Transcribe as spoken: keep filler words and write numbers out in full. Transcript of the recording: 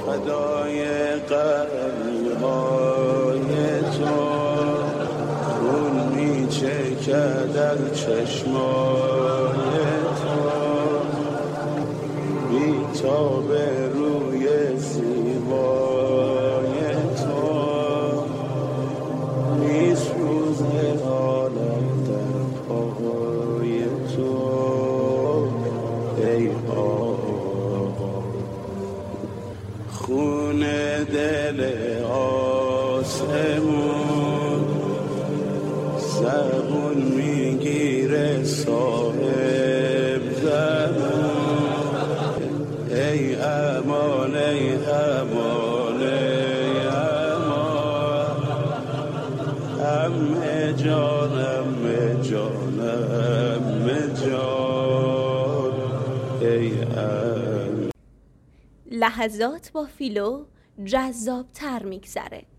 فدای قلب‌های تو خون می‌چکد در چشمای تو بی‌تاب روی زیبای تو می‌سوزه عالم در پای تو ای آقا خون دل آسمون زبون میگیره صاحب زبون ای امان ای امان ای امان همه جانم جانم جان ای امان. لحظات با فیلو جذاب تر میگذره.